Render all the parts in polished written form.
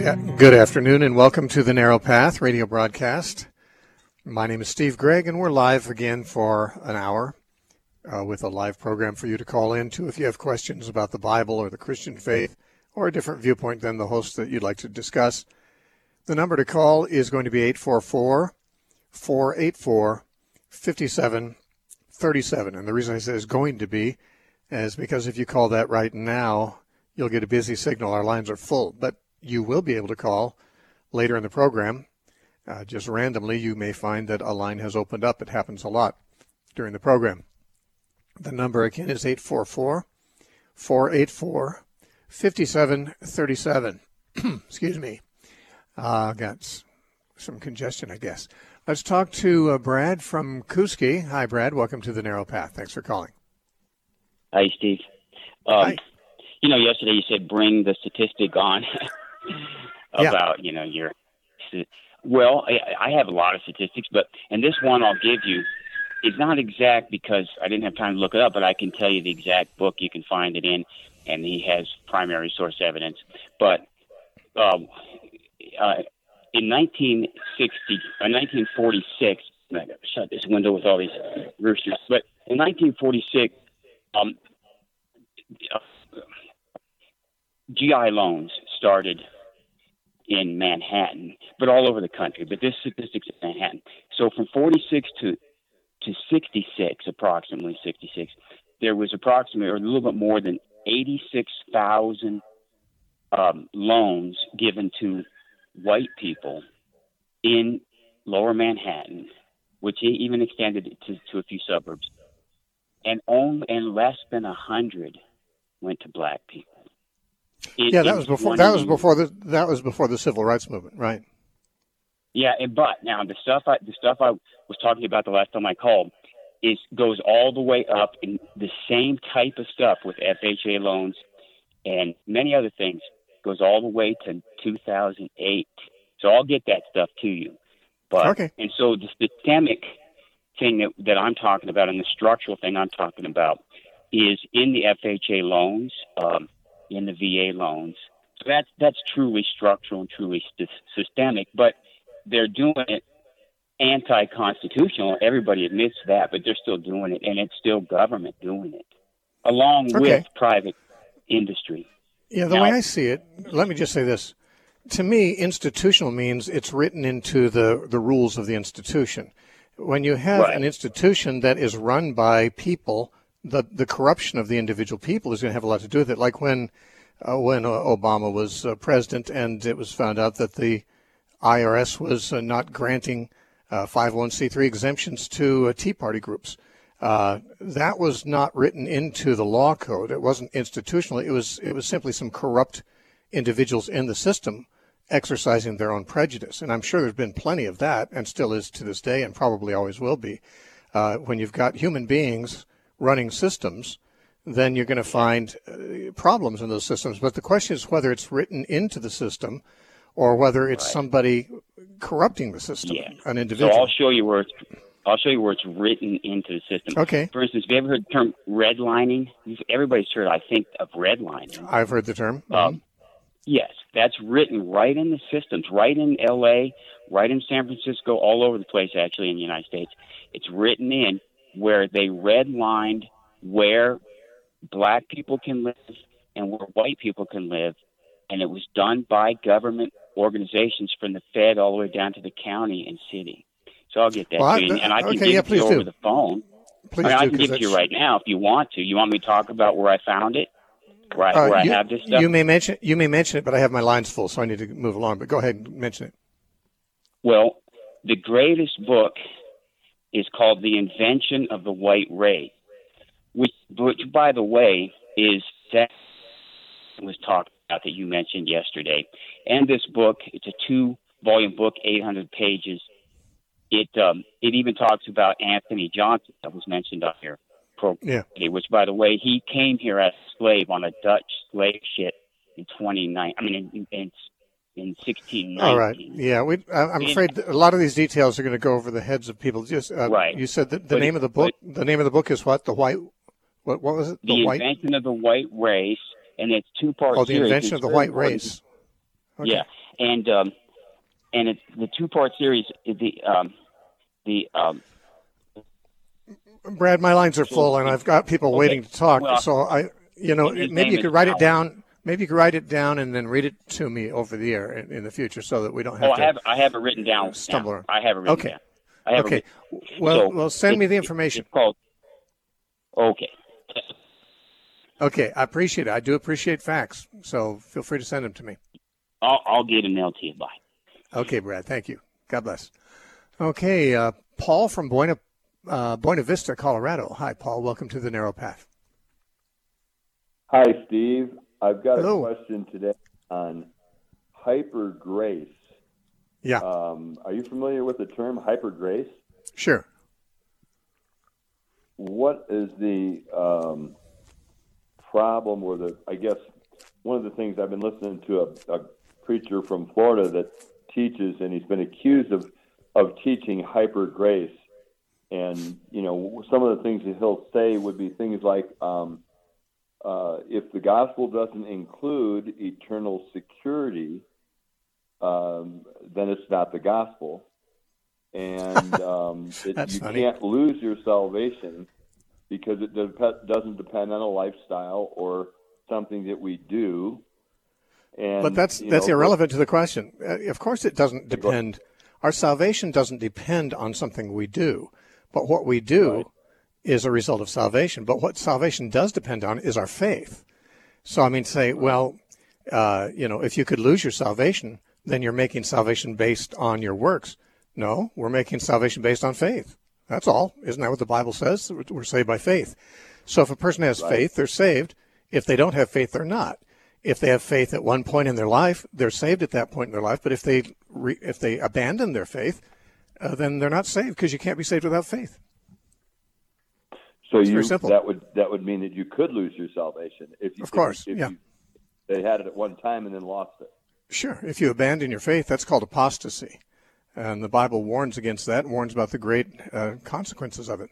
Good afternoon and welcome to the Narrow Path radio broadcast. My name is Steve Gregg and we're live again for an hour with a live program for you to call into if you have questions about the Bible or the Christian faith or a different viewpoint than the host that you'd like to discuss. The number to call is going to be 844-484-5737. And the reason I say is going to be is because if you call that right now, you'll get a busy signal. Our lines are full, but you will be able to call later in the program. Just randomly, you may find that a line has opened up. It happens a lot during the program. The number again is 844-484-5737. Excuse me. Got some congestion, I guess. Let's talk to Brad from Koosky. Hi, Brad. Welcome to the Narrow Path. Thanks for calling. Hi, Steve. Hi. You know, yesterday you said bring the statistic on about, your... Well, I have a lot of statistics, and this one I'll give you is not exact because I didn't have time to look it up, but I can tell you the exact book you can find it in, and he has primary source evidence. But in 1946, I got to shut this window with all these roosters, but in 1946, GI loans started in Manhattan, but all over the country. But this statistics in Manhattan. So from 46 to 66, approximately 66, there was approximately, or a little bit more than 86,000 loans given to white people in Lower Manhattan, which even extended to a few suburbs, and less than 100 went to black people. That was before the civil rights movement, right? Yeah, but now the stuff I was talking about the last time I called goes all the way up, in the same type of stuff with FHA loans and many other things goes all the way to 2008. So I'll get that stuff to you. But okay. And so the systemic thing that I'm talking about and the structural thing I'm talking about is in the FHA loans, in the VA loans. So that's truly structural and truly systemic, but they're doing it anti-constitutional. Everybody admits that, but they're still doing it, and it's still government doing it, along with private industry. Yeah, the way I see it, let me just say this. To me, institutional means it's written into the rules of the institution. When you have an institution that is run by people, the corruption of the individual people is going to have a lot to do with it. Like when Obama was president and it was found out that the IRS was not granting 501c3 exemptions to Tea Party groups. That was not written into the law code. It wasn't institutional. It was simply some corrupt individuals in the system exercising their own prejudice. And I'm sure there's been plenty of that and still is to this day and probably always will be. When you've got human beings running systems, then you're going to find problems in those systems. But the question is whether it's written into the system or whether it's somebody corrupting the system, an individual. So I'll show you where it's written into the system. Okay. For instance, have you ever heard the term redlining? Everybody's heard, I think, of redlining. I've heard the term. Yes, that's written right in the systems, right in L.A., right in San Francisco, all over the place, actually, in the United States. It's written in where they redlined where black people can live and where white people can live, and it was done by government organizations from the Fed all the way down to the county and city. So I'll get that to you, and I can give it to you over the phone. I can give it to you right now if you want to. You want me to talk about where I found it? Where I have this stuff? You may mention it, but I have my lines full, so I need to move along. But go ahead and mention it. Well, the greatest book is called The Invention of the White Race, which by the way, is that was talked about that you mentioned yesterday. And this book, it's a 2-volume book, 800 pages. It even talks about Anthony Johnson that was mentioned on your program, which, by the way, he came here as a slave on a Dutch slave ship in 1690. All right. Yeah, I'm afraid a lot of these details are going to go over the heads of people. Just You said that the name of the book. The name of the book is what? The White. What was it? The Invention of the White Race, and it's 2-part. Oh, the Invention of the White Race. Okay. Yeah, and it's the 2-part series. Brad, my lines are full, and I've got people waiting to talk. Well, so maybe you could write it down. Maybe you could write it down and then read it to me over the air in the future, so that we don't have to. I have it written down. Stumble. I have it written down. I have okay. It written. Well, send me the information. It's called. Okay. Okay, I appreciate it. I do appreciate facts, so feel free to send them to me. I'll get them mailed to you. Bye. Okay, Brad. Thank you. God bless. Okay, Paul from Buena Vista, Colorado. Hi, Paul. Welcome to the Narrow Path. Hi, Steve. I've got Hello. a question today on hyper grace. Yeah. Are you familiar with the term hyper grace? Sure. What is the problem, or I guess one of the things I've been listening to a preacher from Florida that teaches, and he's been accused of teaching hyper grace. And, some of the things that he'll say would be things like, if the gospel doesn't include eternal security, then it's not the gospel. And you can't lose your salvation because it doesn't depend on a lifestyle or something that we do. And, but that's irrelevant to the question. Of course it doesn't depend. Our salvation doesn't depend on something we do. But what we do is a result of salvation. But what salvation does depend on is our faith. So, if you could lose your salvation, then you're making salvation based on your works. No, we're making salvation based on faith. That's all. Isn't that what the Bible says? We're saved by faith. So if a person has faith, they're saved. If they don't have faith, they're not. If they have faith at one point in their life, they're saved at that point in their life. But if they abandon their faith, then they're not saved, because you can't be saved without faith. So that would mean that you could lose your salvation if they had it at one time and then lost it. Sure. If you abandon your faith, that's called apostasy. And the Bible warns against that, warns about the great consequences of it.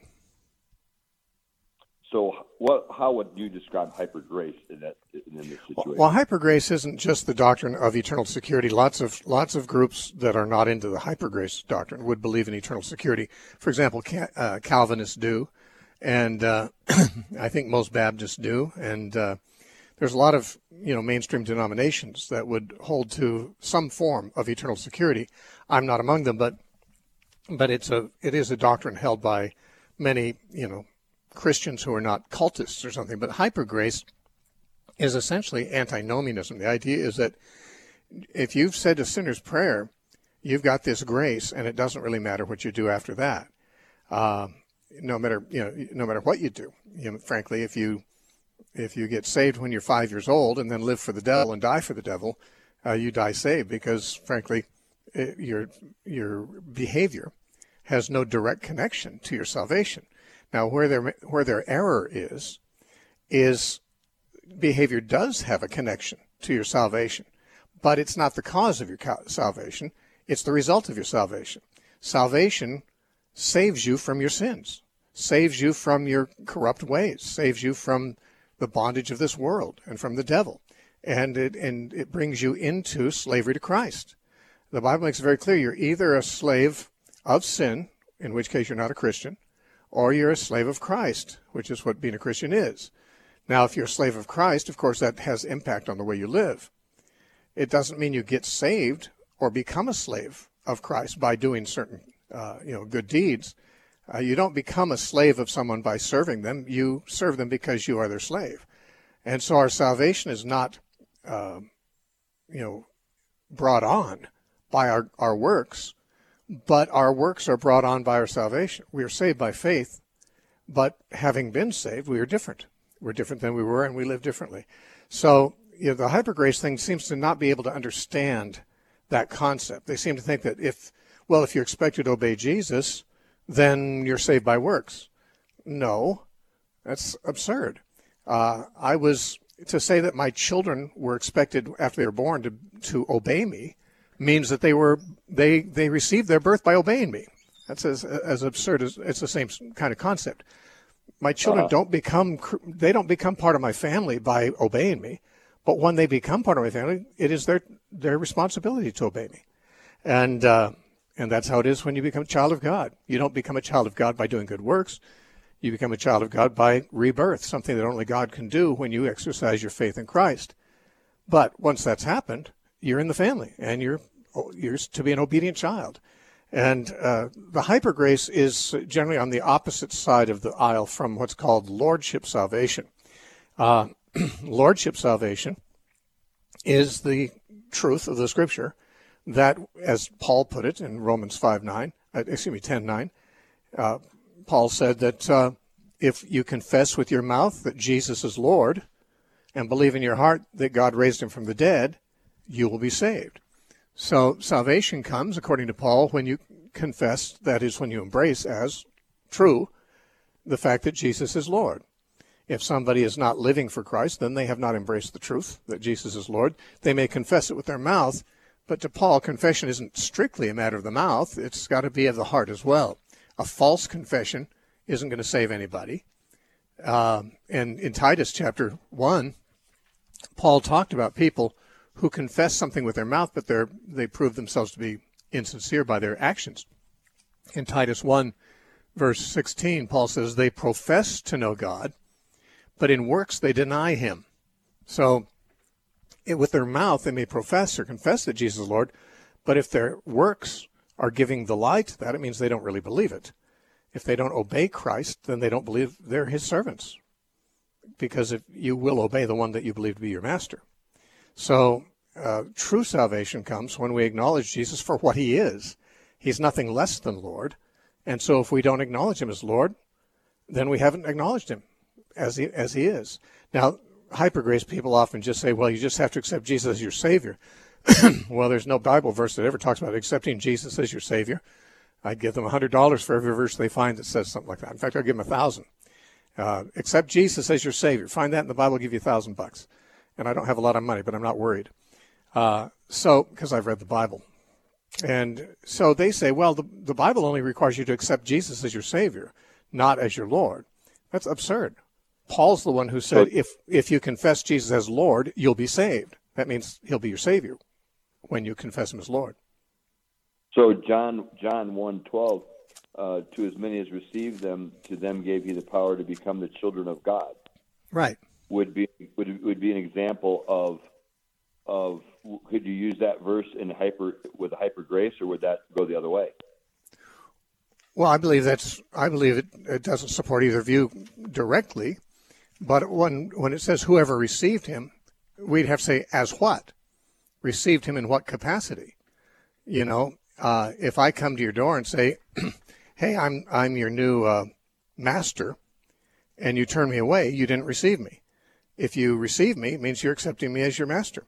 So how would you describe hyper grace in this situation? Well, hyper grace isn't just the doctrine of eternal security. Lots of groups that are not into the hyper grace doctrine would believe in eternal security. For example, Calvinists do, and I think most Baptists do, and there's a lot of mainstream denominations that would hold to some form of eternal security. I'm not among them, but it is a doctrine held by many Christians who are not cultists or something. But hyper grace is essentially antinomianism. The idea is that if you've said a sinner's prayer, you've got this grace, and it doesn't really matter what you do after that. No matter what you do. Frankly, if you get saved when you're 5 years old and then live for the devil and die for the devil, you die saved, because frankly, your behavior has no direct connection to your salvation. Now, where their error is behavior does have a connection to your salvation, but it's not the cause of your salvation. It's the result of your salvation. Salvation saves you from your sins, saves you from your corrupt ways, saves you from the bondage of this world and from the devil, and it brings you into slavery to Christ. The Bible makes it very clear you're either a slave of sin, in which case you're not a Christian, or you're a slave of Christ, which is what being a Christian is. Now, if you're a slave of Christ, of course, that has impact on the way you live. It doesn't mean you get saved or become a slave of Christ by doing certain, good deeds. You don't become a slave of someone by serving them. You serve them because you are their slave. And so our salvation is not, brought on by our works, but our works are brought on by our salvation. We are saved by faith, but having been saved, we are different. We're different than we were, and we live differently. So the hyper grace thing seems to not be able to understand that concept. They seem to think that if you're expected to obey Jesus, then you're saved by works. No, that's absurd. To say that my children were expected after they were born to obey me means that they received their birth by obeying me. That's as absurd as it's the same kind of concept. My children don't become part of my family by obeying me. But when they become part of my family, it is their responsibility to obey me. And that's how it is when you become a child of God. You don't become a child of God by doing good works. You become a child of God by rebirth, something that only God can do when you exercise your faith in Christ. But once that's happened, you're in the family, and you're to be an obedient child. And the hyper grace is generally on the opposite side of the aisle from what's called lordship salvation. Lordship salvation is the truth of the Scripture that, as Paul put it in Romans 10:9, Paul said that if you confess with your mouth that Jesus is Lord and believe in your heart that God raised him from the dead, you will be saved. So salvation comes, according to Paul, when you confess, that is, when you embrace as true the fact that Jesus is Lord. If somebody is not living for Christ, then they have not embraced the truth that Jesus is Lord. They may confess it with their mouth, but to Paul, confession isn't strictly a matter of the mouth. It's got to be of the heart as well. A false confession isn't going to save anybody. And in Titus chapter 1, Paul talked about people who confess something with their mouth, but they prove themselves to be insincere by their actions. In Titus 1, verse 16, Paul says, they profess to know God, but in works they deny him. So with their mouth they may profess or confess that Jesus is Lord, but if their works are giving the lie to that, it means they don't really believe it. If they don't obey Christ, then they don't believe they're his servants, because if you will obey the one that you believe to be your master. So true salvation comes when we acknowledge Jesus for what he is. He's nothing less than Lord. And so if we don't acknowledge him as Lord, then we haven't acknowledged him as he is. Now, hypergrace people often just say, well, you just have to accept Jesus as your Savior. Well, there's no Bible verse that ever talks about accepting Jesus as your Savior. I'd give them $100 for every verse they find that says something like that. In fact, I'd give them 1,000. Accept Jesus as your Savior. Find that in the Bible, I'll give you $1,000. And I don't have a lot of money, but I'm not worried. Because I've read the Bible. And so they say, well, the Bible only requires you to accept Jesus as your Savior, not as your Lord. That's absurd. Paul's the one who said, if you confess Jesus as Lord, you'll be saved. That means he'll be your Savior when you confess him as Lord. So John 1:12, to as many as received them, to them gave he the power to become the children of God. Right. Would be an example of could you use that verse with hyper grace, or would that go the other way? Well, I believe it doesn't support either view directly, but when it says whoever received him, we'd have to say as what? Received him in what capacity? You know, if I come to your door and say, hey, I'm your new master, and you turn me away, you didn't receive me. If you receive me, it means you're accepting me as your master.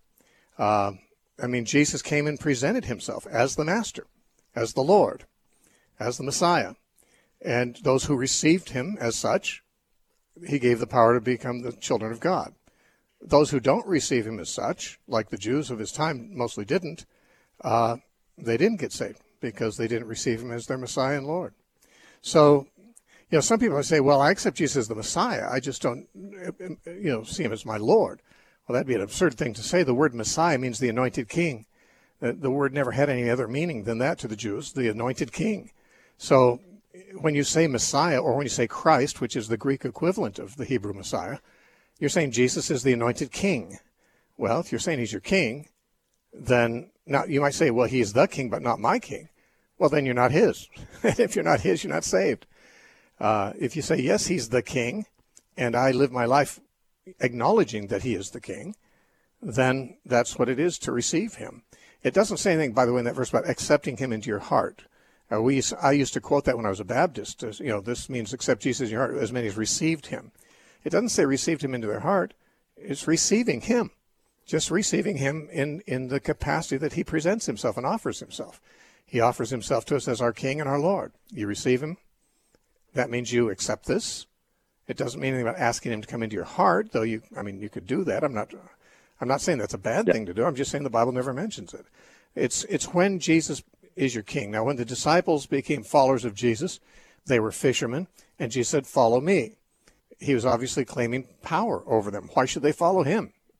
Jesus came and presented himself as the master, as the Lord, as the Messiah. And those who received him as such, he gave the power to become the children of God. Those who don't receive him as such, like the Jews of his time mostly didn't, they didn't get saved because they didn't receive him as their Messiah and Lord. So, you know, some people say, well, I accept Jesus as the Messiah. I just don't, see him as my Lord. Well, that'd be an absurd thing to say. The word Messiah means the anointed king. The word never had any other meaning than that to the Jews, the anointed king. So when you say Messiah, or when you say Christ, which is the Greek equivalent of the Hebrew Messiah, you're saying Jesus is the anointed king. Well, if you're saying he's your king, then now you might say, well, he is the king, but not my king. Well, then you're not his. If you're not his, you're not saved. If you say, yes, he's the king, and I live my life acknowledging that he is the king, then that's what it is to receive him. It doesn't say anything, by the way, in that verse about accepting him into your heart. I used to quote that when I was a Baptist. As, this means accept Jesus in your heart, as many as received him. It doesn't say received him into their heart. It's receiving him, just receiving him in the capacity that he presents himself and offers himself. He offers himself to us as our King and our Lord. You receive him. That means you accept this. It doesn't mean anything about asking him to come into your heart, though you could do that. I'm not saying that's a bad thing to do. I'm just saying the Bible never mentions it. It's when Jesus is your king. Now, when the disciples became followers of Jesus, they were fishermen, and Jesus said, follow me. He was obviously claiming power over them. Why should they follow him?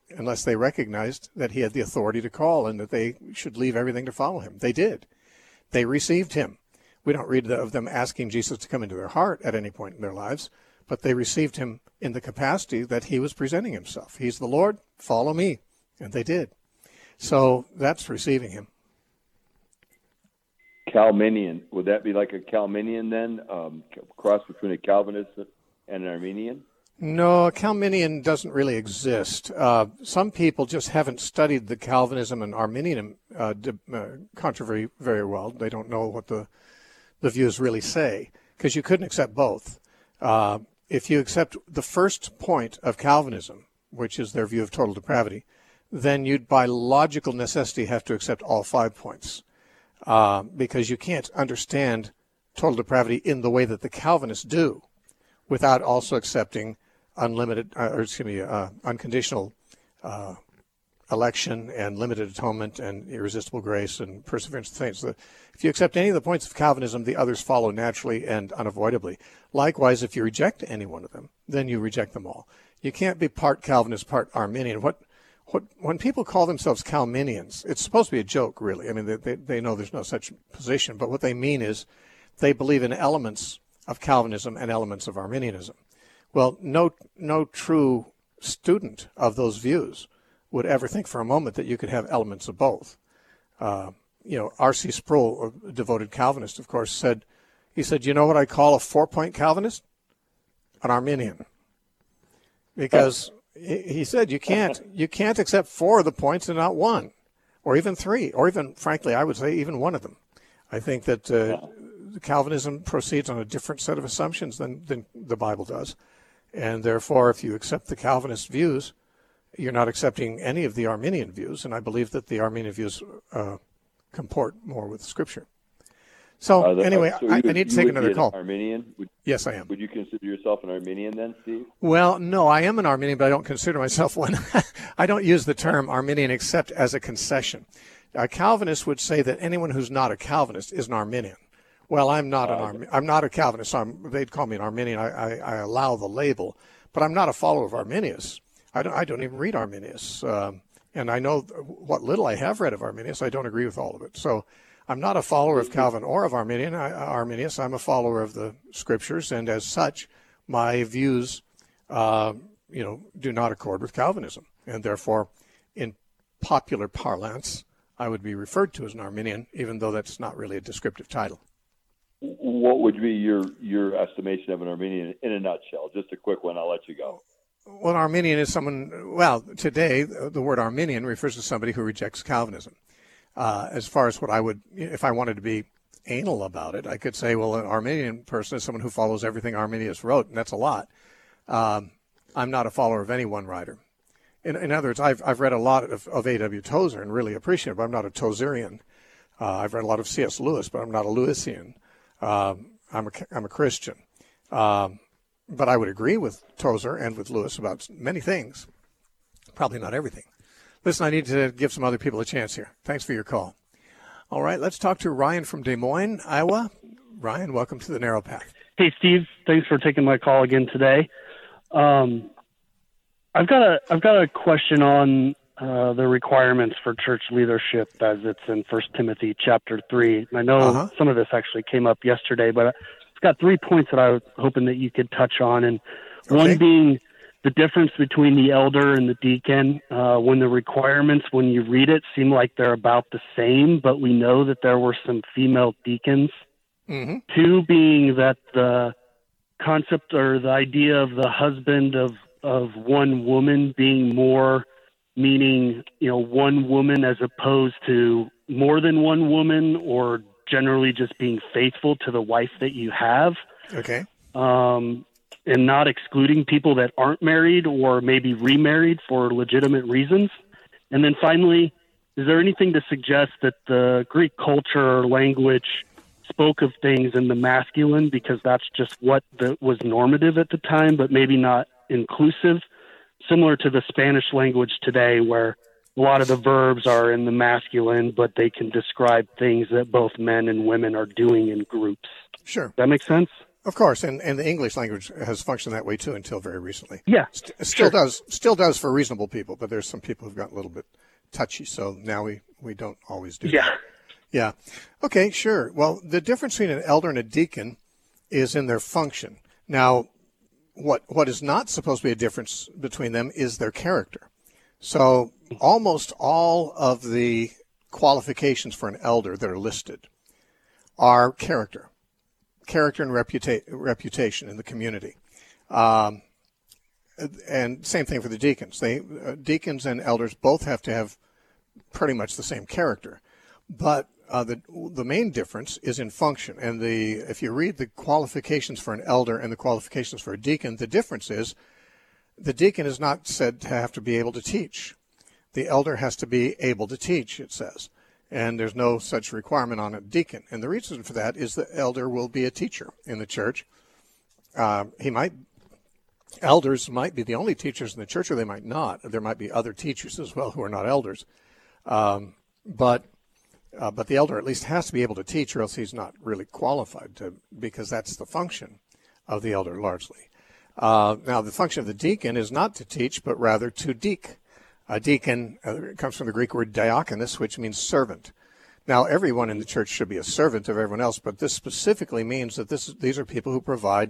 unless they recognized that he had the authority to call and that they should leave everything to follow him. They did. They received him. We don't read of them asking Jesus to come into their heart at any point in their lives, but they received him in the capacity that he was presenting himself. He's the Lord, follow me. And they did. So that's receiving him. Calminian, would that be like a Calminian then? Cross between a Calvinist and an Arminian? No, a Calminian doesn't really exist. Some people just haven't studied the Calvinism and Arminian controversy very well. They don't know what the views really say, because you couldn't accept both. If you accept the first point of Calvinism, which is their view of total depravity, then you'd by logical necessity have to accept all 5 points, because you can't understand total depravity in the way that the Calvinists do without also accepting unconditional election and limited atonement and irresistible grace and perseverance of saints. So if you accept any of the points of Calvinism, the others follow naturally and unavoidably. Likewise, if you reject any one of them, then you reject them all. You can't be part Calvinist, part Arminian. When people call themselves Calminians, it's supposed to be a joke, really. I mean, they know there's no such position, but what they mean is they believe in elements of Calvinism and elements of Arminianism. Well, no true student of those views would ever think for a moment that you could have elements of both. R.C. Sproul, a devoted Calvinist, of course, said, you know what I call a 4-point Calvinist? An Arminian. Because he said you can't accept 4 of the points and not 1, or even 3, or even, frankly, I would say even 1 of them. I think that Calvinism proceeds on a different set of assumptions than the Bible does. And therefore, if you accept the Calvinist views, you're not accepting any of the Arminian views. And I believe that the Arminian views comport more with Scripture. So anyway, I need to take another call. Arminian? Yes, I am. Would you consider yourself an Arminian then, Steve? Well, no, I am an Arminian, but I don't consider myself one. I don't use the term Arminian except as a concession. A Calvinist would say that anyone who's not a Calvinist is an Arminian. Well, I'm not I'm not a Calvinist, so they'd call me an Arminian. I allow the label, but I'm not a follower of Arminius. I don't even read Arminius, and I know what little I have read of Arminius. I don't agree with all of it. So I'm not a follower of Calvin or of Arminius. I'm a follower of the Scriptures, and as such, my views, do not accord with Calvinism, and therefore, in popular parlance, I would be referred to as an Arminian, even though that's not really a descriptive title. What would be your estimation of an Arminian in a nutshell? Just a quick one. I'll let you go. Well, an Arminian is someone, today the word Arminian refers to somebody who rejects Calvinism. As far as what I would, if I wanted to be anal about it, I could say, well, an Arminian person is someone who follows everything Arminius wrote, and that's a lot. I'm not a follower of any one writer. In other words, I've read a lot of A.W. Tozer and really appreciate it, but I'm not a Tozerian. I've read a lot of C.S. Lewis, but I'm not a Lewisian. I'm a Christian. But I would agree with Tozer and with Lewis about many things. Probably not everything. Listen, I need to give some other people a chance here. Thanks for your call. All right, let's talk to Ryan from Des Moines, Iowa. Ryan, welcome to the Narrow Path. Hey, Steve. Thanks for taking my call again today. I've got a question on the requirements for church leadership as it's in 1 Timothy chapter 3. I know some of this actually came up yesterday, but it's got 3 points that I was hoping that you could touch on. And one being the difference between the elder and the deacon. When the requirements, when you read it, seem like they're about the same, but we know that there were some female deacons. Mm-hmm. 2 being that the concept or the idea of the husband of one woman being more meaning, one woman as opposed to more than one woman, or generally just being faithful to the wife that you have. Okay. And not excluding people that aren't married or maybe remarried for legitimate reasons. And then finally, is there anything to suggest that the Greek culture or language spoke of things in the masculine because that's just what was normative at the time, but maybe not inclusive, similar to the Spanish language today, where a lot of the verbs are in the masculine, but they can describe things that both men and women are doing in groups. Sure. That makes sense? Of course, and the English language has functioned that way too until very recently. Yeah, still does for reasonable people, but there's some people who've gotten a little bit touchy, so now we don't always do that. Yeah. Okay, sure. Well, the difference between an elder and a deacon is in their function. Now, what is not supposed to be a difference between them is their character. So almost all of the qualifications for an elder that are listed are character and reputation in the community. And same thing for the deacons. Deacons and elders both have to have pretty much the same character. But the main difference is in function. And if you read the qualifications for an elder and the qualifications for a deacon, the difference is the deacon is not said to have to be able to teach. The elder has to be able to teach, it says. And there's no such requirement on a deacon. And the reason for that is the elder will be a teacher in the church. Elders might be the only teachers in the church, or they might not. There might be other teachers as well who are not elders. But the elder at least has to be able to teach, or else he's not really qualified to, because that's the function of the elder largely. Now, the function of the deacon is not to teach, but rather to deek. A deacon comes from the Greek word diakonos, which means servant. Now, everyone in the church should be a servant of everyone else, but this specifically means that these are people who provide,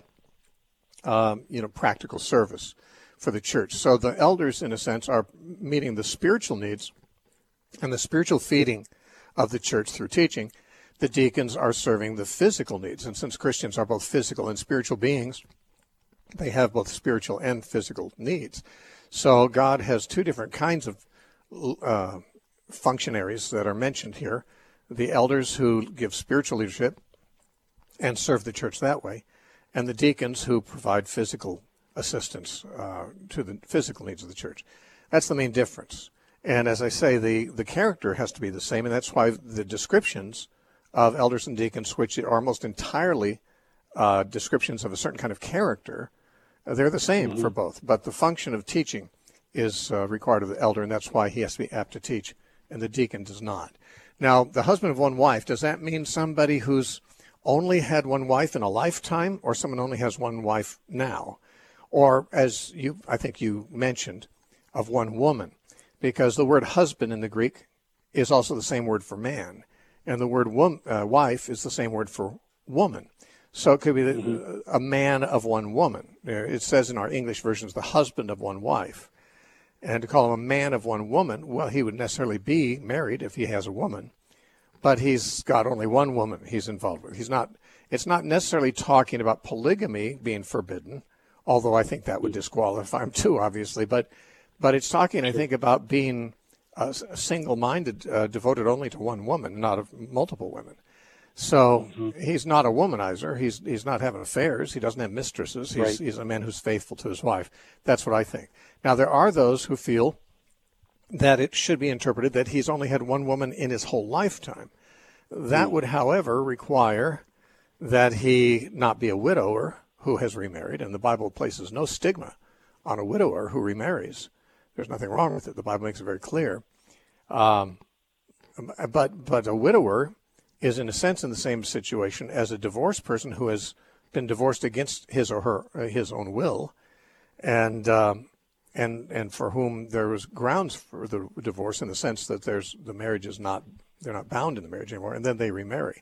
practical service for the church. So the elders, in a sense, are meeting the spiritual needs and the spiritual feeding of the church through teaching. The deacons are serving the physical needs. And since Christians are both physical and spiritual beings, they have both spiritual and physical needs. So God has two different kinds of functionaries that are mentioned here. The elders who give spiritual leadership and serve the church that way, and the deacons who provide physical assistance to the physical needs of the church. That's the main difference. And as I say, the character has to be the same, and that's why the descriptions of elders and deacons, which are almost entirely descriptions of a certain kind of character, they're the same for both. But the function of teaching is required of the elder, and that's why he has to be apt to teach, and the deacon does not. Now, the husband of one wife, does that mean somebody who's only had one wife in a lifetime, or someone only has one wife now? Or, as I think you mentioned, of one woman? Because the word husband in the Greek is also the same word for man, and the word wife is the same word for woman. So it could be a man of one woman. It says in our English versions, the husband of one wife. And to call him a man of one woman, well, he would necessarily be married if he has a woman, but he's got only one woman he's involved with. It's not necessarily talking about polygamy being forbidden, although I think that would disqualify him too, obviously. But it's talking, I think, about being single-minded, devoted only to one woman, not of multiple women. So he's not a womanizer. He's not having affairs. He doesn't have mistresses. He's a man who's faithful to his wife. That's what I think. Now, there are those who feel that it should be interpreted that he's only had one woman in his whole lifetime. That would, however, require that he not be a widower who has remarried, and the Bible places no stigma on a widower who remarries. There's nothing wrong with it. The Bible makes it very clear. But a widower is in a sense in the same situation as a divorced person who has been divorced against his own will, and for whom there was grounds for the divorce in the sense that the marriage is not, they're not bound in the marriage anymore, and then they remarry.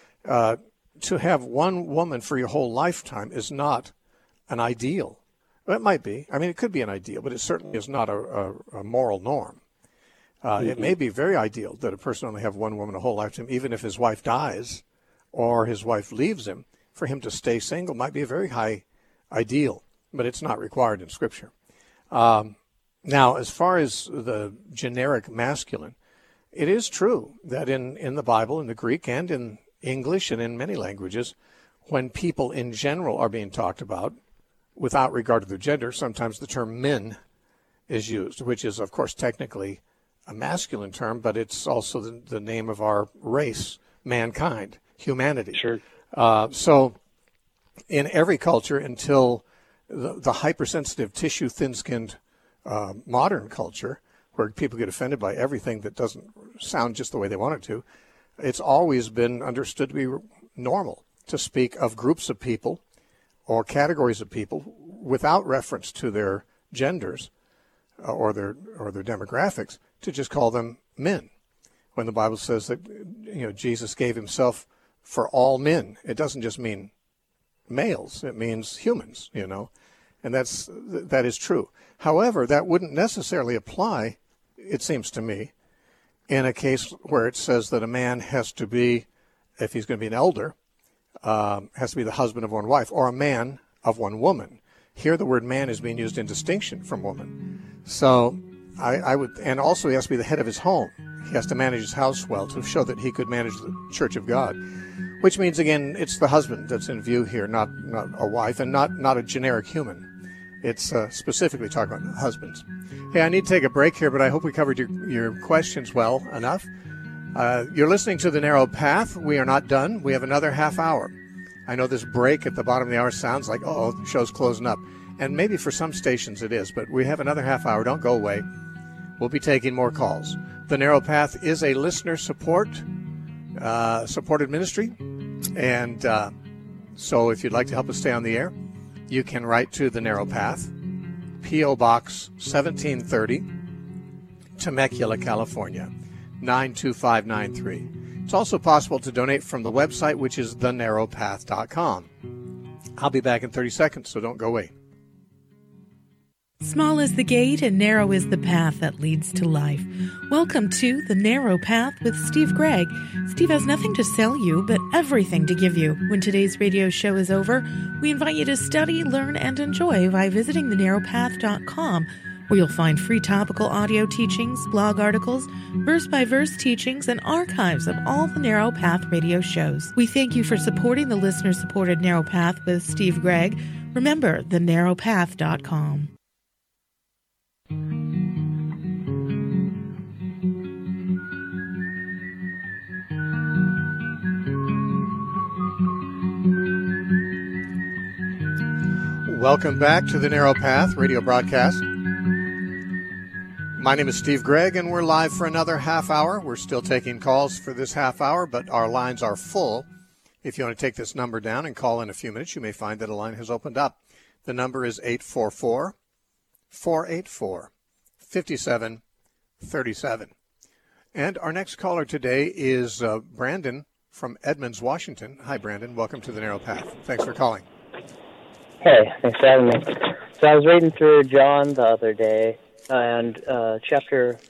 To have one woman for your whole lifetime is not an ideal. It might be. I mean, it could be an ideal, but it certainly is not a moral norm. It may be very ideal that a person only have one woman a whole lifetime, even if his wife dies or his wife leaves him. For him to stay single might be a very high ideal, but it's not required in Scripture. Now, as far as the generic masculine, it is true that in the Bible, in the Greek and in English and in many languages, when people in general are being talked about, without regard to their gender, sometimes the term men is used, which is, of course, technically a masculine term, but it's also the name of our race, mankind, humanity. Sure. So in every culture until the hypersensitive, tissue, thin-skinned modern culture, where people get offended by everything that doesn't sound just the way they want it to, it's always been understood to be normal to speak of groups of people or categories of people without reference to their genders or their demographics, to just call them men. When the Bible says that Jesus gave himself for all men, it doesn't just mean males; it means humans. And that is true. However, that wouldn't necessarily apply, it seems to me, in a case where it says that a man has to be, if he's going to be an elder, has to be the husband of one wife, or a man of one woman. Here the word man is being used in distinction from woman. So I would, and also he has to be the head of his home. He has to manage his house well to show that he could manage the church of God, which means, again, it's the husband that's in view here, not a wife, and not a generic human. It's specifically talking about husbands. Hey, I need to take a break here, but I hope we covered your questions well enough. You're listening to The Narrow Path. We are not done. We have another half hour. I know this break at the bottom of the hour sounds like, the show's closing up. And maybe for some stations it is, but we have another half hour. Don't go away. We'll be taking more calls. The Narrow Path is a listener supported ministry. And so if you'd like to help us stay on the air, you can write to The Narrow Path, P.O. Box 1730, Temecula, California, 92593. It's also possible to donate from the website, which is thenarrowpath.com. I'll be back in 30 seconds, so don't go away. Small is the gate and narrow is the path that leads to life. Welcome to The Narrow Path with Steve Gregg. Steve has nothing to sell you, but everything to give you. When today's radio show is over, we invite you to study, learn, and enjoy by visiting thenarrowpath.com, where you'll find free topical audio teachings, blog articles, verse-by-verse teachings, and archives of all the Narrow Path radio shows. We thank you for supporting the listener-supported Narrow Path with Steve Gregg. Remember, thenarrowpath.com. Welcome back to the Narrow Path radio broadcast. My name is Steve Gregg, and we're live for another half hour. We're still taking calls for this half hour, but our lines are full. If you want to take this number down and call in a few minutes, you may find that a line has opened up. The number is 844-484-5737. And our next caller today is Brandon from Edmonds, Washington. Hi, Brandon. Welcome to the Narrow Path. Thanks for calling. Hey, thanks for having me. So I was reading through John the other day, and chapter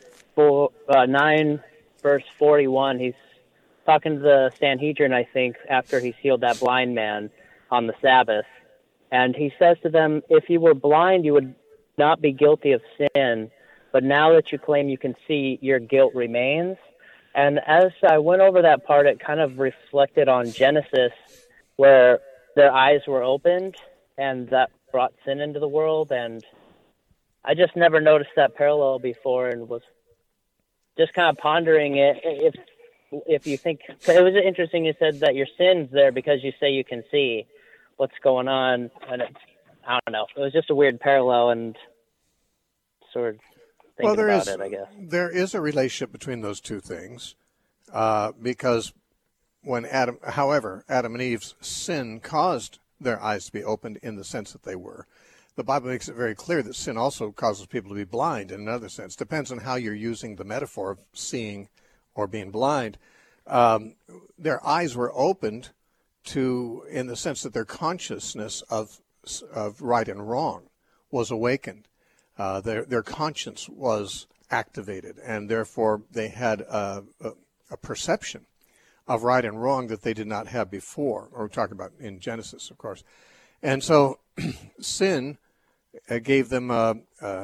9, verse 41, he's talking to the Sanhedrin, I think, after he's healed that blind man on the Sabbath. And he says to them, if you were blind, you would not be guilty of sin, but now that you claim you can see, your guilt remains. And as I went over that part, it kind of reflected on Genesis, where their eyes were opened, and that brought sin into the world. And I just never noticed that parallel before, and was just kind of pondering it. If you think, it was interesting you said that your sin's there because you say you can see what's going on, and I don't know. It was just a weird parallel, and sort of thinking about it, I guess. There is a relationship between those two things, because when Adam and Eve's sin caused their eyes to be opened in the sense that they were. The Bible makes it very clear that sin also causes people to be blind in another sense. Depends on how you're using the metaphor of seeing or being blind. Their eyes were opened in the sense that their consciousness of right and wrong was awakened. Their conscience was activated, and therefore they had a perception of right and wrong that they did not have before, or we're talking about in Genesis, of course. And so sin gave them an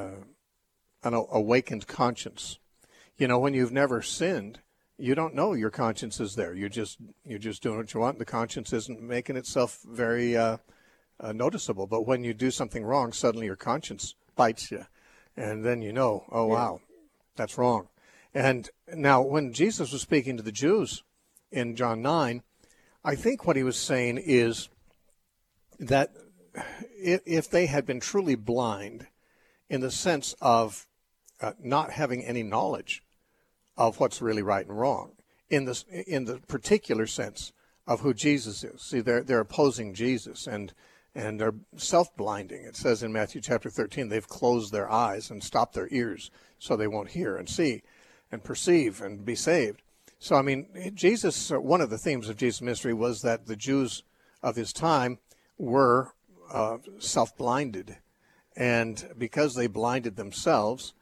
awakened conscience. When you've never sinned, you don't know your conscience is there. You're just doing what you want. The conscience isn't making itself very noticeable. But when you do something wrong, suddenly your conscience bites you. And then wow, that's wrong. And now when Jesus was speaking to the Jews in John 9, I think what he was saying is that if they had been truly blind in the sense of not having any knowledge of what's really right and wrong, in the particular sense of who Jesus is. See, they're opposing Jesus, and and are self-blinding. It says in Matthew chapter 13, they've closed their eyes and stopped their ears so they won't hear and see and perceive and be saved. So, I mean, Jesus, one of the themes of Jesus' ministry was that the Jews of his time were self-blinded. And because they blinded themselves,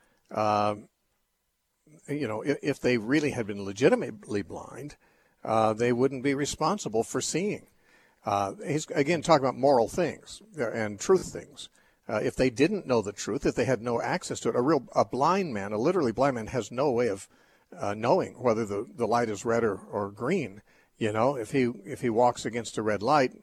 if they really had been legitimately blind, they wouldn't be responsible for seeing. He's, again, talking about moral things and truth things. If they didn't know the truth, if they had no access to it, a blind man, a literally blind man, has no way of knowing whether the light is red or green. If he walks against a red light,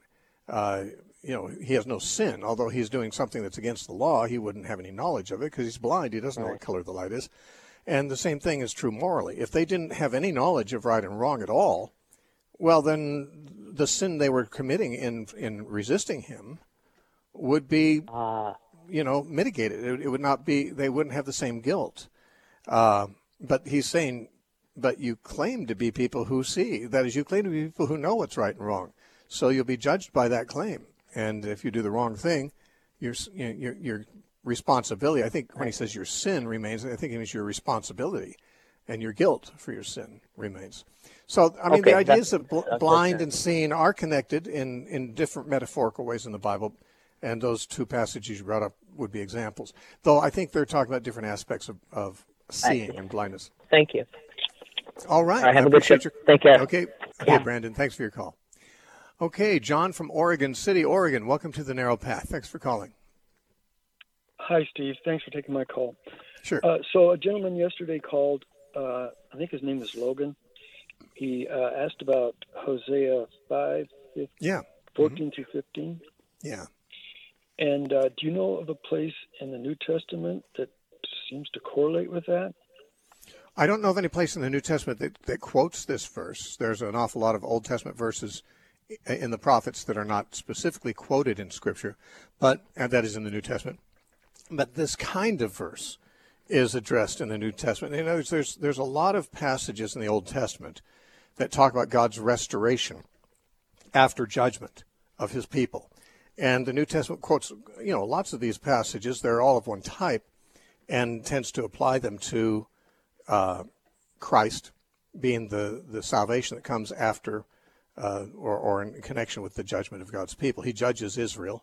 he has no sin. Although he's doing something that's against the law, he wouldn't have any knowledge of it because he's blind. He doesn't know what color the light is. And the same thing is true morally. If they didn't have any knowledge of right and wrong at all, well, then the sin they were committing in resisting him would be, mitigated. It would not be, they wouldn't have the same guilt. But he's saying, but you claim to be people who see. That is, you claim to be people who know what's right and wrong. So you'll be judged by that claim. And if you do the wrong thing, your responsibility, I think when he says your sin remains, I think it means your responsibility and your guilt for your sin remains. So, I mean, the ideas of blind and seeing are connected in different metaphorical ways in the Bible. And those two passages you brought up would be examples. Though I think they're talking about different aspects of seeing and blindness. Thank you. All right. All right, have a good trip. Take care. Okay, Brandon, thanks for your call. Okay, John from Oregon City, Oregon. Welcome to the Narrow Path. Thanks for calling. Hi, Steve. Thanks for taking my call. Sure. So a gentleman yesterday called, I think his name is Logan. He asked about Hosea 5, 14 to 15. Yeah. And do you know of a place in the New Testament that seems to correlate with that? I don't know of any place in the New Testament that quotes this verse. There's an awful lot of Old Testament verses in the prophets that are not specifically quoted in Scripture, and that is in the New Testament. But this kind of verse is addressed in the New Testament. In other words, there's a lot of passages in the Old Testament that talk about God's restoration after judgment of his people. And the New Testament quotes, lots of these passages. They're all of one type and tends to apply them to Christ being the salvation that comes after or in connection with the judgment of God's people. He judges Israel,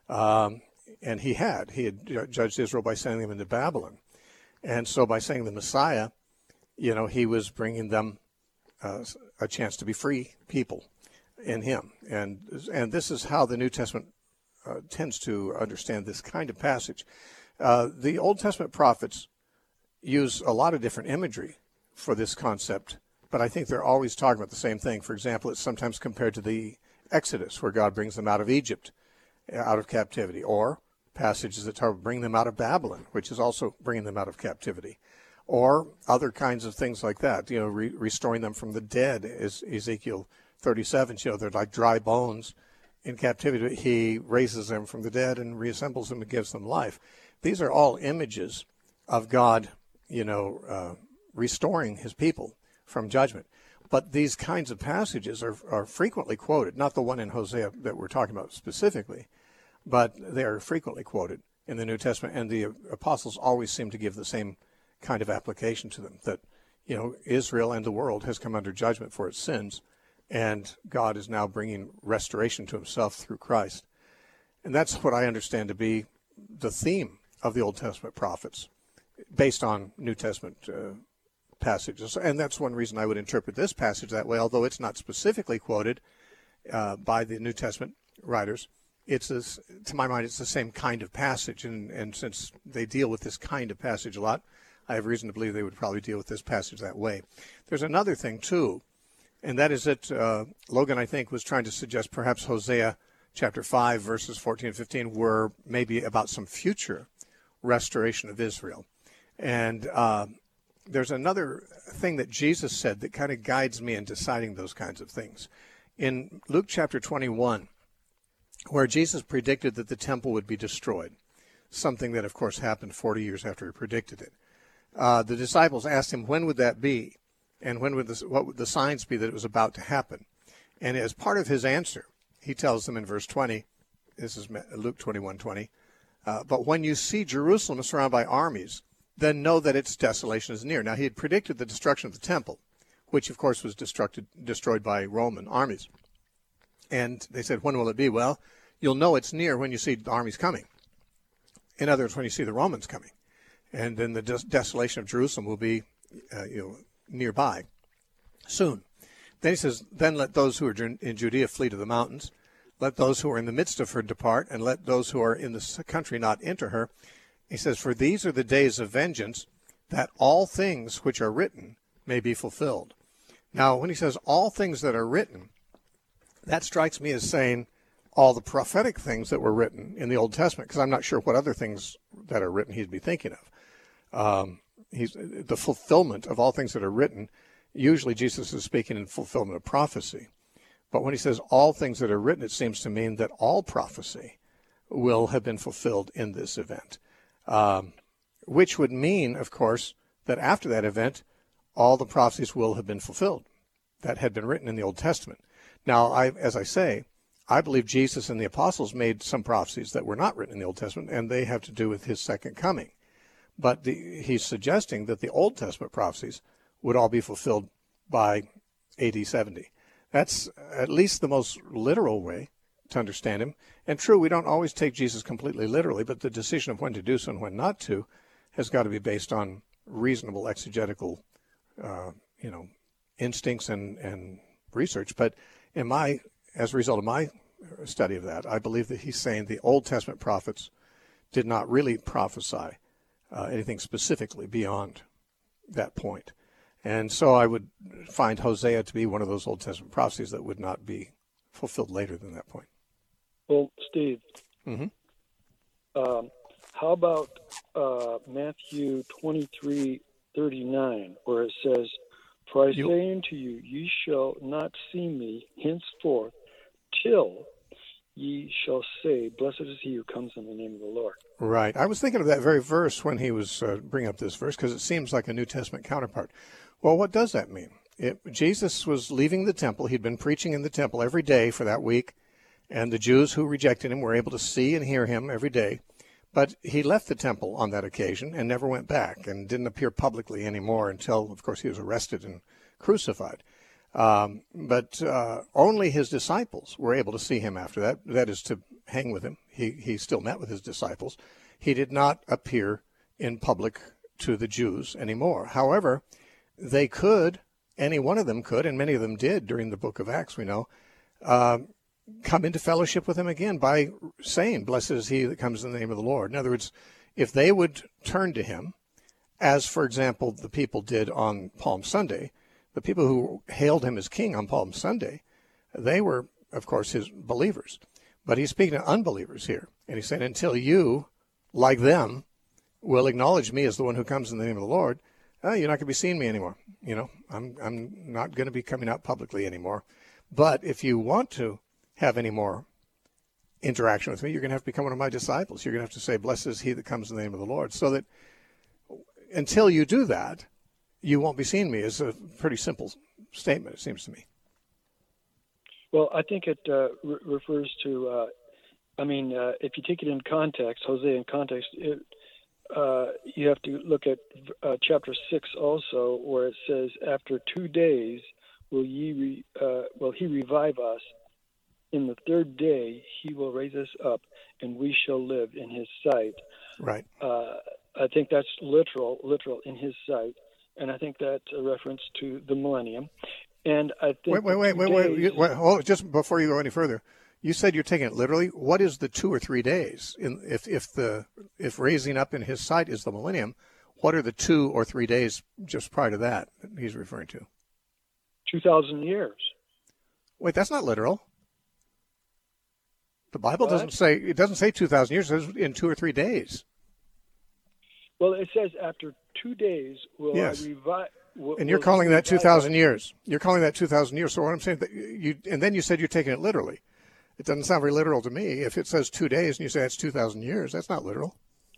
and he had judged Israel by sending them into Babylon. And so by sending the Messiah, he was bringing them a chance to be free people in him. And this is how the New Testament tends to understand this kind of passage. The Old Testament prophets use a lot of different imagery for this concept, but I think they're always talking about the same thing. For example, it's sometimes compared to the Exodus, where God brings them out of Egypt, out of captivity, or passages that talk about bringing them out of Babylon, which is also bringing them out of captivity, or other kinds of things like that, restoring them from the dead, as Ezekiel 37, they're like dry bones in captivity. He raises them from the dead and reassembles them and gives them life. These are all images of God, restoring his people from judgment. But these kinds of passages are frequently quoted, not the one in Hosea that we're talking about specifically, but they are frequently quoted in the New Testament, and the apostles always seem to give the same kind of application to them, that, Israel and the world has come under judgment for its sins, and God is now bringing restoration to himself through Christ. And that's what I understand to be the theme of the Old Testament prophets, based on New Testament passages. And that's one reason I would interpret this passage that way, although it's not specifically quoted by the New Testament writers. To my mind, it's the same kind of passage. And since they deal with this kind of passage a lot, I have reason to believe they would probably deal with this passage that way. There's another thing, too, and that is that Logan, I think, was trying to suggest perhaps Hosea chapter 5, verses 14 and 15 were maybe about some future restoration of Israel. And there's another thing that Jesus said that kind of guides me in deciding those kinds of things. In Luke chapter 21, where Jesus predicted that the temple would be destroyed, something that, of course, happened 40 years after he predicted it. The disciples asked him, when would that be? And what would the signs be that it was about to happen? And as part of his answer, he tells them in verse 20, this is Luke 21:20. But when you see Jerusalem surrounded by armies, then know that its desolation is near. Now, he had predicted the destruction of the temple, which, of course, was destroyed by Roman armies. And they said, when will it be? Well, you'll know it's near when you see the armies coming. In other words, when you see the Romans coming. And then the desolation of Jerusalem will be nearby soon. Then he says, then let those who are in Judea flee to the mountains. Let those who are in the midst of her depart, and let those who are in the country not enter her. He says, for these are the days of vengeance, that all things which are written may be fulfilled. Now, when he says all things that are written, that strikes me as saying all the prophetic things that were written in the Old Testament, because I'm not sure what other things that are written he'd be thinking of. He's the fulfillment of all things that are written. Usually Jesus is speaking in fulfillment of prophecy. But when he says all things that are written, it seems to mean that all prophecy will have been fulfilled in this event, which would mean, of course, that after that event, all the prophecies will have been fulfilled that had been written in the Old Testament. Now, as I say, I believe Jesus and the apostles made some prophecies that were not written in the Old Testament, and they have to do with his second coming. But he's suggesting that the Old Testament prophecies would all be fulfilled by AD 70. That's at least the most literal way to understand him. And true, we don't always take Jesus completely literally, but the decision of when to do so and when not to has got to be based on reasonable exegetical, instincts and research. But as a result of my study of that, I believe that he's saying the Old Testament prophets did not really prophesy anything specifically beyond that point. And so I would find Hosea to be one of those Old Testament prophecies that would not be fulfilled later than that point. Well, Steve, mm-hmm. How about Matthew 23:39, where it says, for I say unto you, ye shall not see me henceforth till ye shall say, blessed is he who comes in the name of the Lord. Right. I was thinking of that very verse when he was bringing up this verse, because it seems like a New Testament counterpart. Well, what does that mean? Jesus was leaving the temple. He'd been preaching in the temple every day for that week, and the Jews who rejected him were able to see and hear him every day. But he left the temple on that occasion and never went back and didn't appear publicly anymore until, of course, he was arrested and crucified. But only his disciples were able to see him after that, that is, to hang with him. He still met with his disciples. He did not appear in public to the Jews anymore. However, they could, any one of them could, and many of them did during the book of Acts, we know, come into fellowship with him again by saying, blessed is he that comes in the name of the Lord. In other words, if they would turn to him, as, for example, the people did on Palm Sunday, the people who hailed him as king on Palm Sunday, they were, of course, his believers. But he's speaking to unbelievers here. And he's saying, until you, like them, will acknowledge me as the one who comes in the name of the Lord, you're not going to be seeing me anymore. I'm not going to be coming out publicly anymore. But if you want to have any more interaction with me, you're going to have to become one of my disciples. You're going to have to say, blessed is he that comes in the name of the Lord. So that until you do that, you won't be seeing me. Is a pretty simple statement, it seems to me. Well, I think it refers to, if you take it in context, Hosea in context, you have to look at chapter 6 also, where it says, after 2 days will he revive us. In the third day he will raise us up, and we shall live in his sight. Right. I think that's literal in his sight. And I think that's a reference to the millennium. And I think wait. Hold, just before you go any further, you said you're taking it literally. What is the 2 or 3 days? If raising up in his sight is the millennium, what are the 2 or 3 days just prior to that he's referring to? 2,000 years. Wait, that's not literal. The Bible doesn't say 2,000 years. It says in 2 or 3 days. Well, it says after 2 days will I revive. And you're calling that 2,000 years. You're calling that 2,000 years. So what I'm saying, and then you said you're taking it literally. It doesn't sound very literal to me. If it says 2 days and you say it's 2,000 years, that's not literal.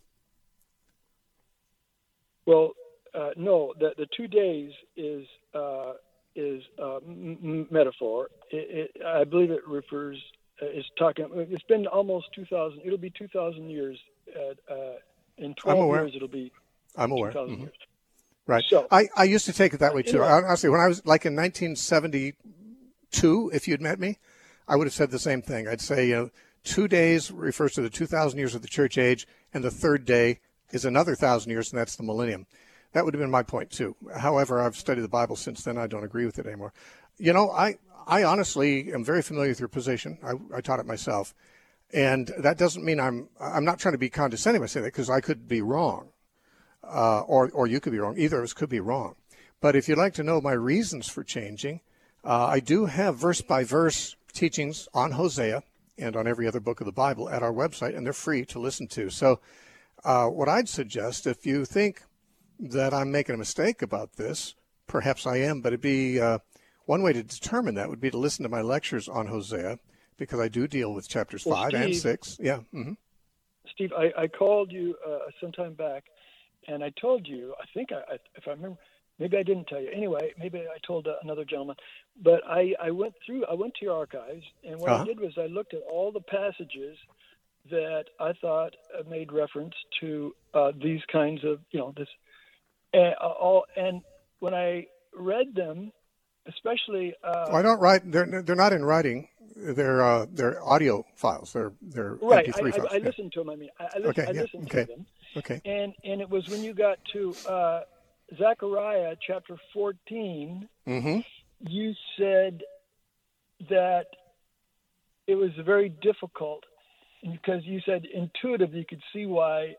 Well, no. The 2 days is metaphor. I believe it refers is talking. It's been almost 2,000. It'll be 2,000 years. In 12 years, it'll be. I'm aware. 2,000 years. Right. So I used to take it that way too. Honestly, when I was like in 1972, if you'd met me, I would have said the same thing. I'd say, 2 days refers to the 2,000 years of the church age, and the third day is another 1,000 years, and that's the millennium. That would have been my point too. However, I've studied the Bible since then. I don't agree with it anymore. I honestly am very familiar with your position. I taught it myself, and that doesn't mean I'm not trying to be condescending by saying that, because I could be wrong, or you could be wrong. Either of us could be wrong. But if you'd like to know my reasons for changing, I do have verse by verse teachings on Hosea and on every other book of the Bible at our website, and they're free to listen to. So what I'd suggest, if you think that I'm making a mistake about this, perhaps I am, but it'd be one way to determine that would be to listen to my lectures on Hosea, because I do deal with chapters 5 and 6. Yeah. Mm-hmm. Steve, I called you some time back, and I told you, I think, if I remember, maybe I didn't tell you. Anyway, maybe I told another gentleman. But I went to your archives, and what I did was I looked at all the passages that I thought made reference to these kinds of, this, and when I read them, especially. I don't write. They're not in writing. They're audio files. They're right. MP3 files. I listened to them. I listened to them. Okay. And it was when you got to Zechariah chapter 14. Mm-hmm. You said that it was very difficult because you said intuitively you could see why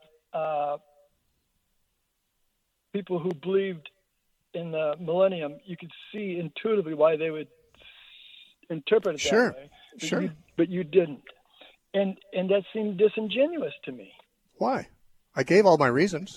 people who believed in the millennium, you could see intuitively why they would interpret it that way. But you didn't. And that seemed disingenuous to me. Why? I gave all my reasons.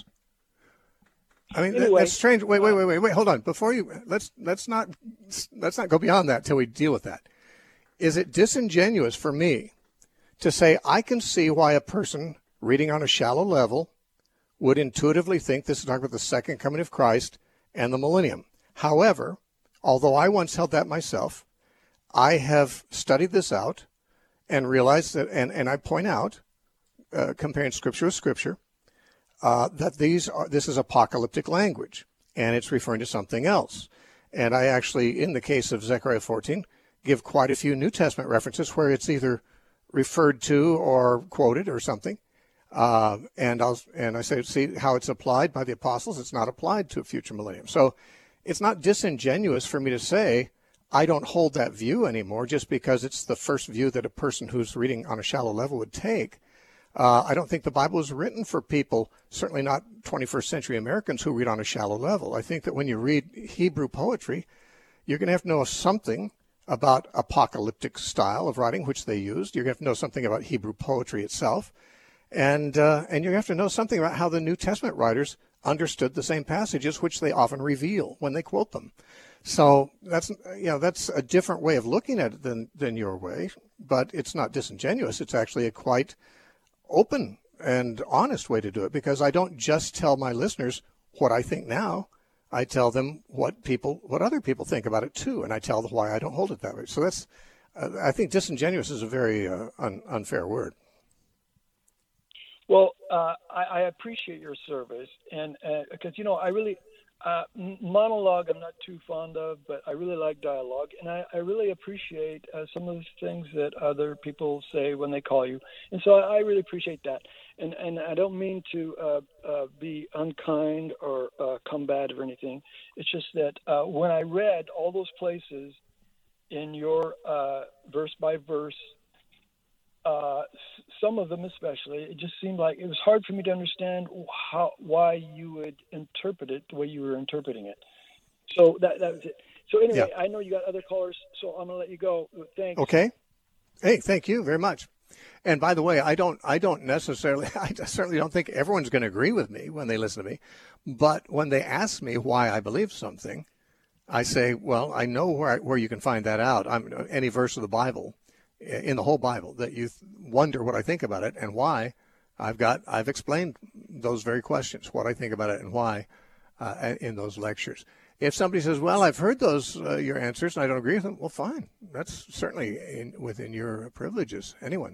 I mean, anyway, that's strange. Wait, hold on. Before you, let's not go beyond that till we deal with that. Is it disingenuous for me to say I can see why a person reading on a shallow level would intuitively think this is talking about the second coming of Christ and the millennium? However, although I once held that myself, I have studied this out and realized that, and I point out, comparing Scripture with Scripture, that this is apocalyptic language, and it's referring to something else. And I actually, in the case of Zechariah 14, give quite a few New Testament references where it's either referred to or quoted or something. And I say, see how it's applied by the apostles. It's not applied to a future millennium. So it's not disingenuous for me to say I don't hold that view anymore just because it's the first view that a person who's reading on a shallow level would take. I don't think the Bible is written for people, certainly not 21st century Americans who read on a shallow level. I think that when you read Hebrew poetry, you're going to have to know something about apocalyptic style of writing, which they used. You're going to have to know something about Hebrew poetry itself. And you have to know something about how the New Testament writers understood the same passages, which they often reveal when they quote them. So that's a different way of looking at it than your way, but it's not disingenuous. It's actually a quite open and honest way to do it, because I don't just tell my listeners what I think now. I tell them what other people think about it too, and I tell them why I don't hold it that way. So that's, I think disingenuous is a very unfair word. Well, I appreciate your service, and because I really monologue I'm not too fond of, but I really like dialogue, and I really appreciate some of the things that other people say when they call you, and so I really appreciate that. And I don't mean to be unkind or combative or anything. It's just that when I read all those places in your verse by verse, some of them especially, it just seemed like it was hard for me to understand why you would interpret it the way you were interpreting it. So that was it. So anyway, yeah. I know you got other callers, so I'm going to let you go. Thanks. Okay. Hey, thank you very much. And by the way, I certainly don't think everyone's going to agree with me when they listen to me. But when they ask me why I believe something, I say, well, I know where you can find that out. Any verse of the Bible, in the whole Bible, that you wonder what I think about it and why. I've explained those very questions, what I think about it and why, in those lectures. If somebody says, well, I've heard those, your answers, and I don't agree with them, well, fine. That's certainly within your privileges.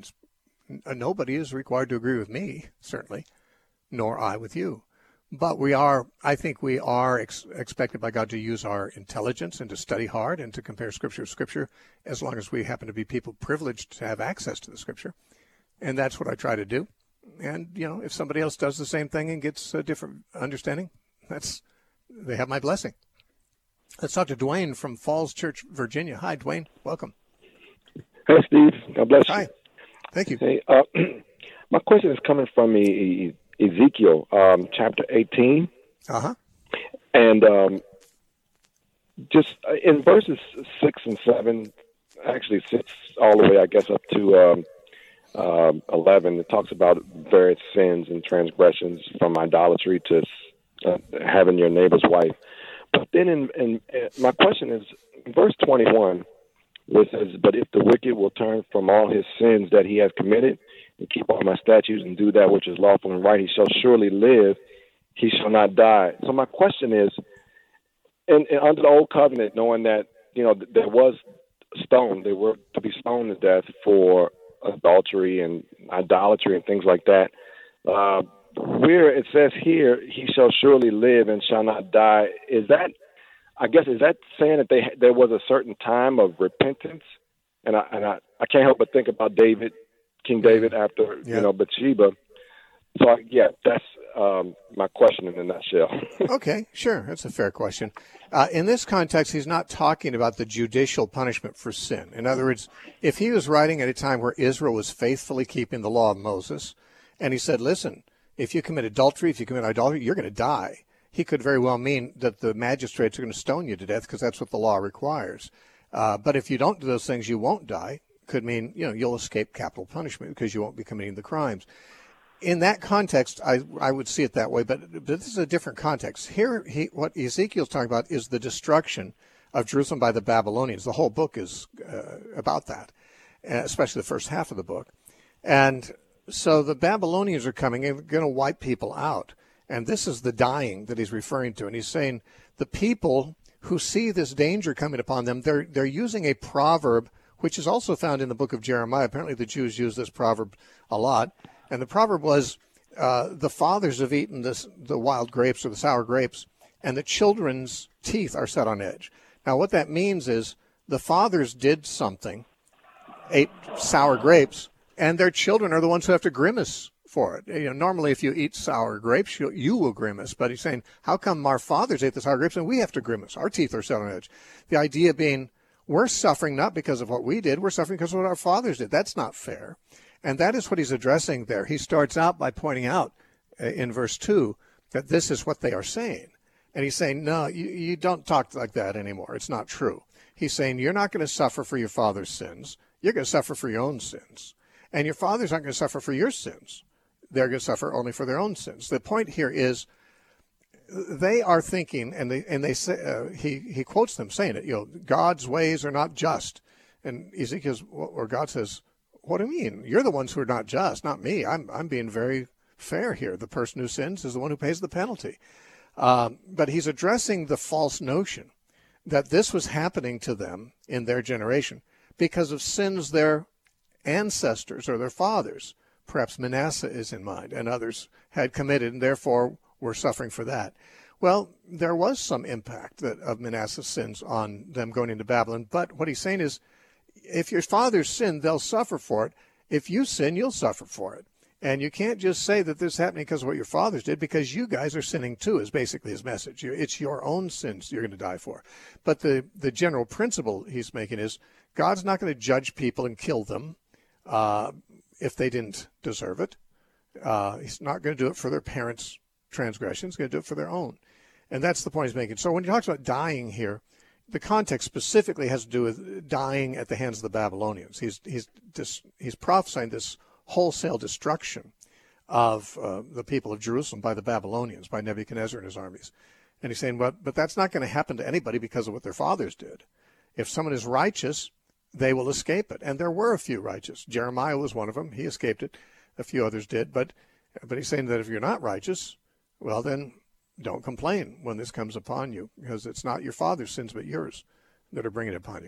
Nobody is required to agree with me, certainly, nor I with you. But I think we are expected by God to use our intelligence and to study hard and to compare Scripture with Scripture, as long as we happen to be people privileged to have access to the Scripture. And that's what I try to do. And, if somebody else does the same thing and gets a different understanding, they have my blessing. Let's talk to Dwayne from Falls Church, Virginia. Hi, Dwayne. Welcome. Hey, Steve. God bless you. Hi. Thank you. Hey, my question is coming from Ezekiel, chapter 18. Uh-huh. And just in verses 6 and 7, actually 6 all the way, I guess, up to 11, it talks about various sins and transgressions from idolatry to having your neighbor's wife. But then in my question is, in verse 21, where it says, but if the wicked will turn from all his sins that he has committed and keep all my statutes and do that which is lawful and right, he shall surely live, he shall not die. So my question is, and under the old covenant, knowing that, there was stoned, they were to be stoned to death for adultery and idolatry and things like that, where it says here, he shall surely live and shall not die, is that saying that there was a certain time of repentance? And I can't help but think about King David after, Bathsheba. So, that's my question in a nutshell. Okay, sure. That's a fair question. In this context, he's not talking about the judicial punishment for sin. In other words, if he was writing at a time where Israel was faithfully keeping the law of Moses, and he said, listen, if you commit adultery, if you commit idolatry, you're going to die. He could very well mean that the magistrates are going to stone you to death because that's what the law requires. But if you don't do those things, you won't die. Could mean, you'll escape capital punishment because you won't be committing the crimes. In that context, I would see it that way, but this is a different context. Here, what Ezekiel's talking about is the destruction of Jerusalem by the Babylonians. The whole book is about that, especially the first half of the book. And so the Babylonians are coming and going to wipe people out. And this is the dying that he's referring to. And he's saying the people who see this danger coming upon them, they're using a proverb, which is also found in the book of Jeremiah. Apparently the Jews use this proverb a lot. And the proverb was, the fathers have eaten the wild grapes or the sour grapes, and the children's teeth are set on edge. Now what that means is the fathers did something, ate sour grapes, and their children are the ones who have to grimace for it. Normally if you eat sour grapes, you will grimace. But he's saying, how come our fathers ate the sour grapes and we have to grimace? Our teeth are set on edge. The idea being, we're suffering not because of what we did, we're suffering because of what our fathers did. That's not fair. And that is what he's addressing there. He starts out by pointing out in verse 2 that this is what they are saying. And he's saying, no, you don't talk like that anymore. It's not true. He's saying, you're not going to suffer for your father's sins. You're going to suffer for your own sins. And your fathers aren't going to suffer for your sins. They're going to suffer only for their own sins. The point here is they are thinking, and they say, he quotes them saying it, God's ways are not just. And Ezekiel's, or God says, what do you mean? You're the ones who are not just, not me. I'm being very fair here. The person who sins is the one who pays the penalty. But he's addressing the false notion that this was happening to them in their generation because of sins their ancestors or their fathers, perhaps Manasseh is in mind, and others had committed and therefore were suffering for that. Well, there was some impact of Manasseh's sins on them going into Babylon, but what he's saying is, if your fathers sin, they'll suffer for it. If you sin, you'll suffer for it. And you can't just say that this is happening because of what your fathers did, because you guys are sinning too, is basically his message. It's your own sins you're going to die for. But the general principle he's making is God's not going to judge people and kill them if they didn't deserve it. He's not going to do it for their parents' transgressions. He's going to do it for their own. And that's the point he's making. So when he talks about dying here, the context specifically has to do with dying at the hands of the Babylonians. He's prophesying this wholesale destruction of the people of Jerusalem by the Babylonians, by Nebuchadnezzar and his armies. And he's saying, but that's not going to happen to anybody because of what their fathers did. If someone is righteous, they will escape it. And there were a few righteous. Jeremiah was one of them. He escaped it. A few others did. But he's saying that if you're not righteous, well, then don't complain when this comes upon you, because it's not your father's sins but yours that are bringing it upon you.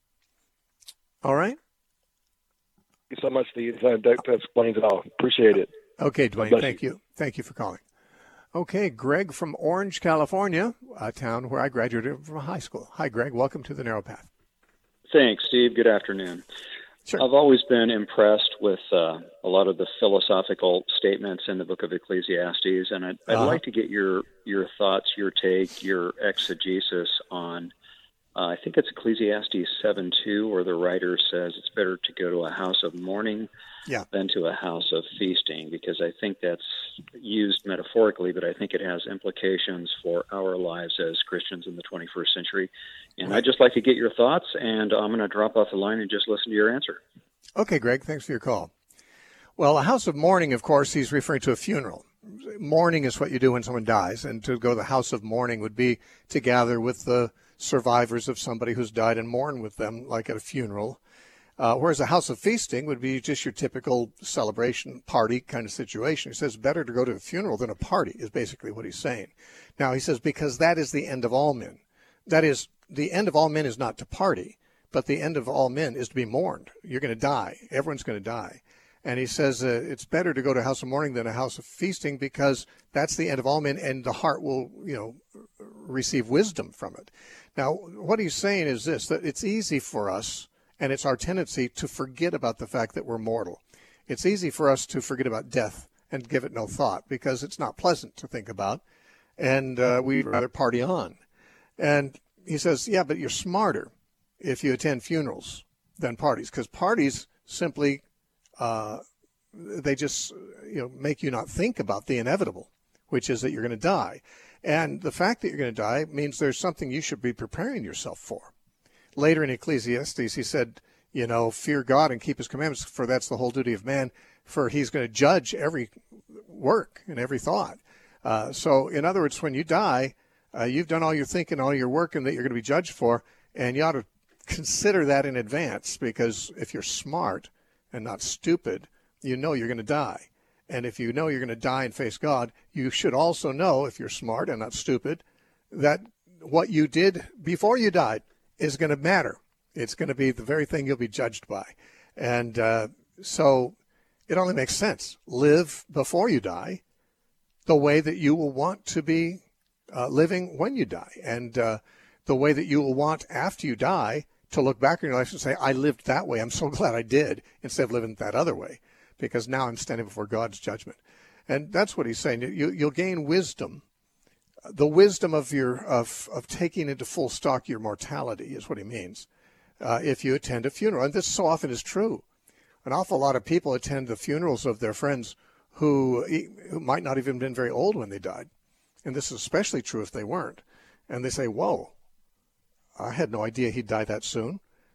All right? Thank you so much, Steve. That explains it all. Appreciate it. Okay, Dwayne, thank you. Thank you for calling. Okay, Greg from Orange, California, a town where I graduated from high school. Hi, Greg. Welcome to the Narrow Path. Thanks, Steve. Good afternoon. Sure. I've always been impressed with a lot of the philosophical statements in the book of Ecclesiastes, and I'd like to get your thoughts, your take, your exegesis on, I think it's Ecclesiastes 7:2, where the writer says it's better to go to a house of mourning than to a house of feasting, because I think that's used metaphorically, but I think it has implications for our lives as Christians in the 21st century. And I'd just like to get your thoughts, and I'm going to drop off the line and just listen to your answer. Okay, Greg, thanks for your call. Well, a house of mourning, of course, he's referring to a funeral. Mourning is what you do when someone dies, and to go to the house of mourning would be to gather with the survivors of somebody who's died and mourn with them, like at a funeral. Whereas a house of feasting would be just your typical celebration party kind of situation. He says better to go to a funeral than a party is basically what he's saying. Now, he says because that is the end of all men. That is, the end of all men is not to party, but the end of all men is to be mourned. You're going to die. Everyone's going to die. And he says it's better to go to a house of mourning than a house of feasting, because that's the end of all men, and the heart will, receive wisdom from it. Now, what he's saying is this, that it's easy for us, and it's our tendency to forget about the fact that we're mortal. It's easy for us to forget about death and give it no thought, because it's not pleasant to think about, and we'd rather party on. And he says, yeah, but you're smarter if you attend funerals than parties, because parties simply, they just make you not think about the inevitable, which is that you're going to die. And the fact that you're going to die means there's something you should be preparing yourself for. Later in Ecclesiastes, he said, fear God and keep his commandments, for that's the whole duty of man, for he's going to judge every work and every thought. So in other words, when you die, you've done all your thinking, all your work, and that you're going to be judged for, and you ought to consider that in advance, because if you're smart and not stupid, you know you're going to die. And if you know you're going to die and face God, you should also know, if you're smart and not stupid, that what you did before you died is going to matter. It's going to be the very thing you'll be judged by. And so it only makes sense. Live before you die the way that you will want to be living when you die, and the way that you will want after you die to look back in your life and say, I lived that way. I'm so glad I did, instead of living that other way, because now I'm standing before God's judgment. And that's what he's saying. You'll gain wisdom. The wisdom of taking into full stock your mortality is what he means if you attend a funeral. And this so often is true. An awful lot of people attend the funerals of their friends who might not even have been very old when they died. And this is especially true if they weren't. And they say, whoa, I had no idea he'd die that soon.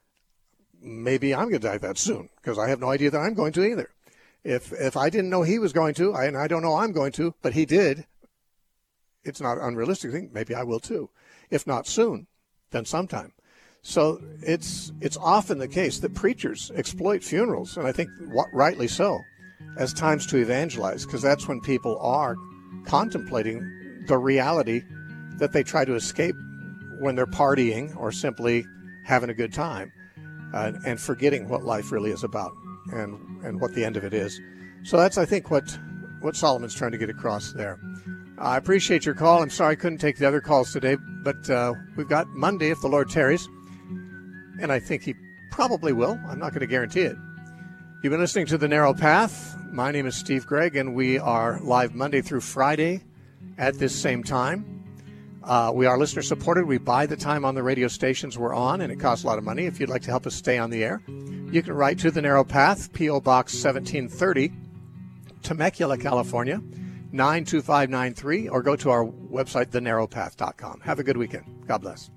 Maybe I'm going to die that soon, because I have no idea that I'm going to either. If I didn't know he was going to, and I don't know I'm going to, but he did, it's not unrealistic to think maybe I will too. If not soon, then sometime. So it's often the case that preachers exploit funerals, and I think rightly so, as times to evangelize, because that's when people are contemplating the reality that they try to escape when they're partying or simply having a good time, and forgetting what life really is about and what the end of it is. So that's, I think, what Solomon's trying to get across there. I appreciate your call. I'm sorry I couldn't take the other calls today, but we've got Monday if the Lord tarries, and I think he probably will. I'm not going to guarantee it. You've been listening to The Narrow Path. My name is Steve Gregg, and we are live Monday through Friday at this same time. We are listener-supported. We buy the time on the radio stations we're on, and it costs a lot of money. If you'd like to help us stay on the air, you can write to The Narrow Path, P.O. Box 1730, Temecula, California, 92593, or go to our website, thenarrowpath.com. Have a good weekend. God bless.